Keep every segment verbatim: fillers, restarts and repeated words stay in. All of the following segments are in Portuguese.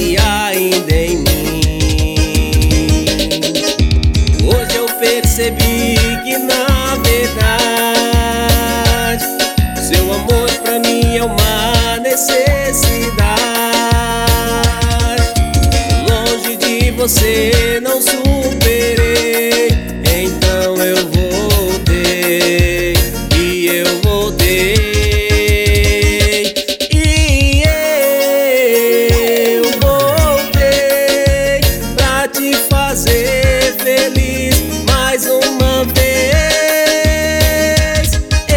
segue ainda em mim. Hoje eu percebi que na verdade seu amor pra mim é uma necessidade. Longe de você não superei, então eu voltei e eu voltei. E eu voltei pra te fazer feliz mais uma vez.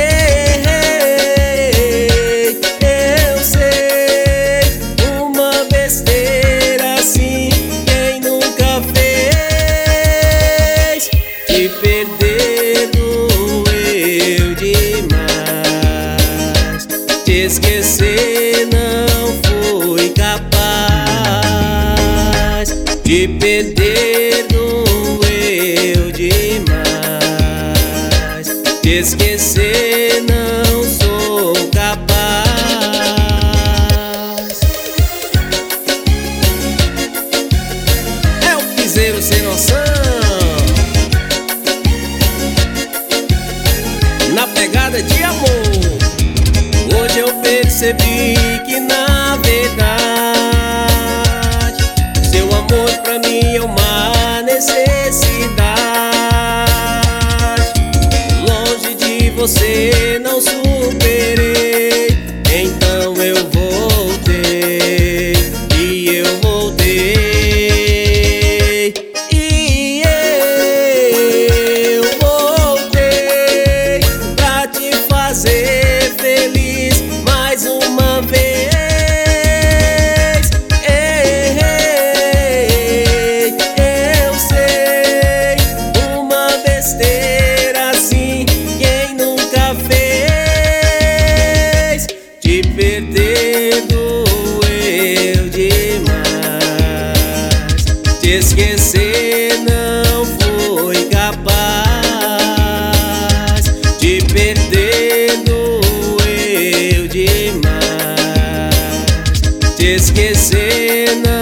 Errei, eu sei, uma besteira assim quem nunca fez. Te perder doeu demais, te esquecer não fui capaz. Te perder doeu demais, te esquecer não sou capaz. É o piseiro sem noção, na pegada de amor. Hoje eu percebi que na verdade seu amor pra mim é uma necessidade. Longe de você não superei, então eu voltei e eu voltei. E eu voltei pra te fazer feliz mais uma vez. Errei, eu sei, uma besteira assim quem nunca fez. Te perder doeu demais, te esquecer não foi capaz. Te perder doeu demais, te esquecer não